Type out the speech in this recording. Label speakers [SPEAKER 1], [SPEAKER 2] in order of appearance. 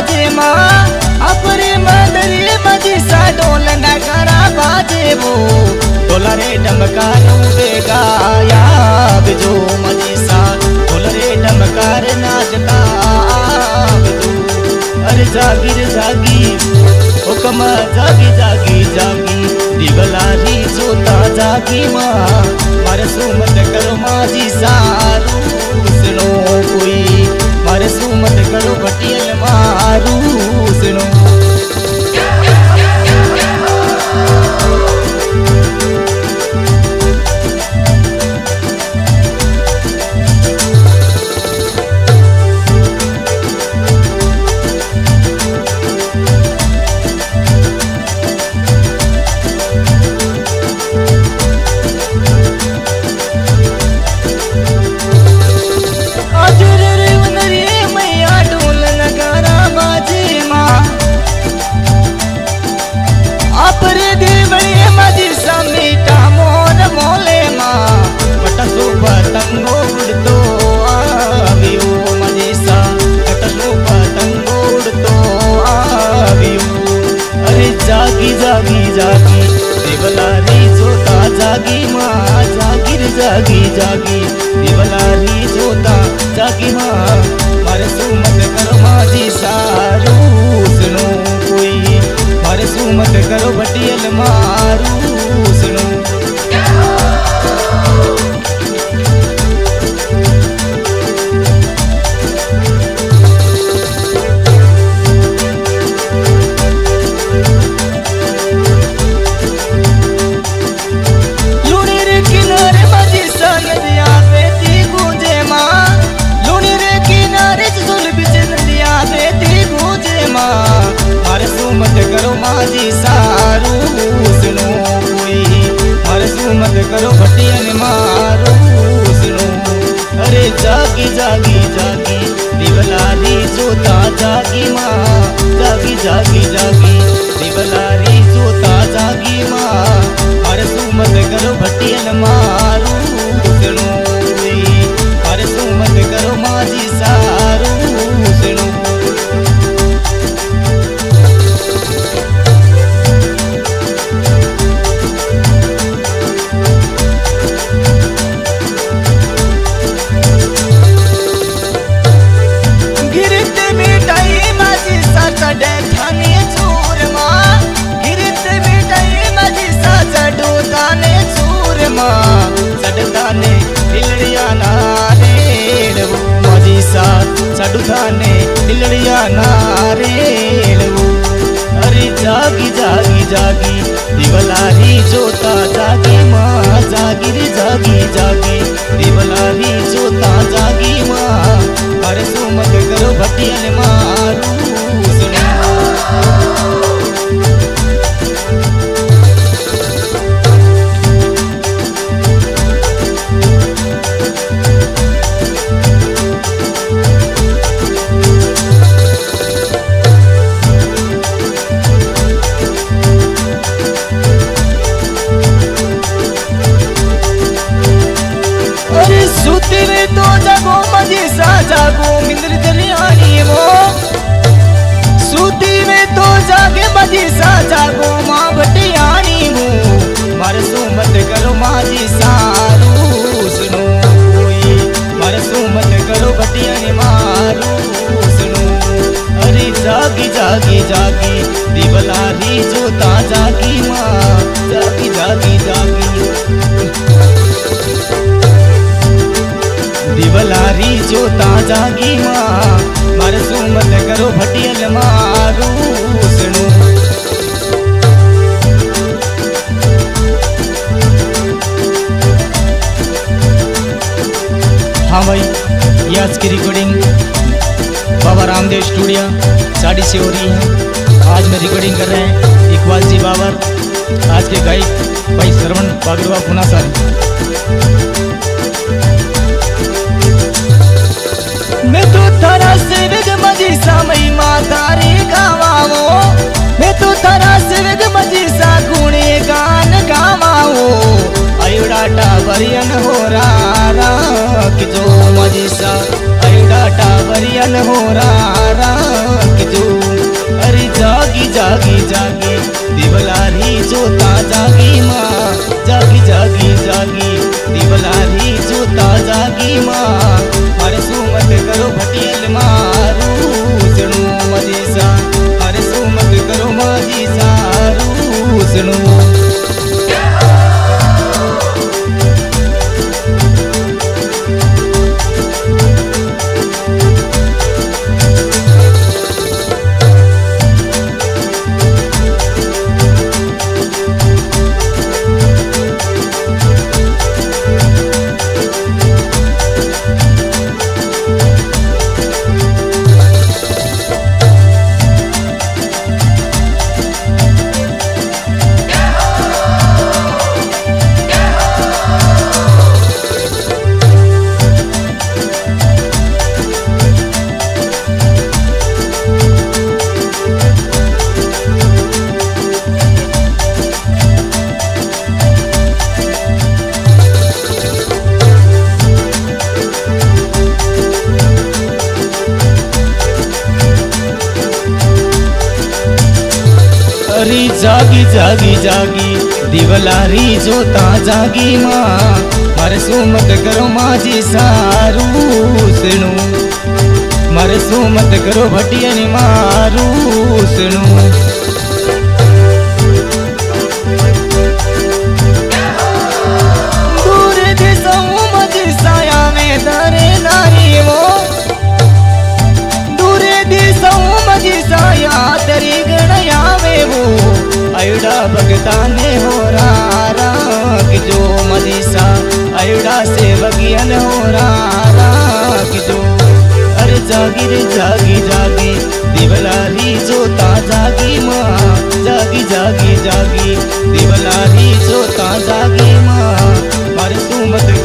[SPEAKER 1] बाजे माँ अपरे मदरी मजीसा ढोल नगारा बाजे वो ढोल रे डमकार उड़ेगा जो मजीसा ढोल रे डमकार नाचता जो। अरे जागी रे जागी हुक्म जागी जागी जागी दिवलारी जोता जागी माँ मारे सुमत करो माजी सारू सुनो कोई मारे सुमत करो बटियल मारू सुनो। जागी जागी जागी देवलारी जोता जागी माँ जागी रे जागी जागी देवलारी जोता जागी माँ मारे सुमत करो माजी सारू सुनो कोई मारे सुमत करो बटियल मारू सुनो। मारे सुमत करो माजी सारू सुनो कोई मारे सुमत करो बटियन मारू सुनो। अरे जागी जागी जागी दिवलारी जोता जागी माँ जागी जागी जागी दिवलारी जोता जागी माँ मारे सुमत करो बटियन मारू सुनो कोई मारे सुमत करो माजी सारू सुनो। सडताने दिलड़िया नारेड़ वो मजीसा सडुताने दिलड़िया नारेड़ वो। अरे जागी जागी जागी दिवलारी जोता जागी माँ जागी रे जागी जागी दिवलारी जोता जागी माँ मारे सुमत करो बटियल मारू सुनो। जागो मिंद्र दरियानी वो सूती में तो जागे मजीसा जागो माँ बटियानी वो मारे सुमत करो माजी सारू सुनो कोई मारे सुमत करो बटियानी मारू सुनो। अरे जागी जागी जागी दिवलारी जोता जागी माँ जागी जागी जागी दिवलारी जोता जागी माँ मारे सुमत करो भटियल मारू सुनो। हाँ भाई ये आज की रिकॉर्डिंग बाबा रामदेव स्टूडियो साड़ी से हो रही है। आज में रिकॉर्डिंग कर रहे हैं इकबाल जी बाबर, आज के गायक भाई श्रवण बागरवा पुना सर। मैं तो थारा सेवक मजीसा मई माता रे गावाओ मैं तो थारा सेवक मजीसा गुणे गान गावाओ अयुड़ा टाबरियन हो रा कि जो मजीसा एवढा टावरियन हो रारा कि जो अरे जागी जागी जागी दिवलारी जोता जागी माँ जागी जागी जागी दिवलारी जोता जागी माँ मारे सुमत करो भटियल मारू सुनो मजीसा मारे सुमत करो मजीसा रू सुनो अरे जागी जागी जागी दिवलारी जोता जागी माँ मारे सुमत करो माझी सारू सुनो मारे सुमत करो भटियन मारू सुनो दूर दिसों मजी साया में धरे नारी वो दूर दिसों मजी साया तेरी गणया वो अयुडा भगता ने हो रारा कि जो मदीसा अयुडा सेवकियन हो रारा कि जो अरे जागी रे जागी जागी दिवलारी जोता जागी माँ जागी जागी जागी दिवलारी जोता जागी माँ मारे सुमत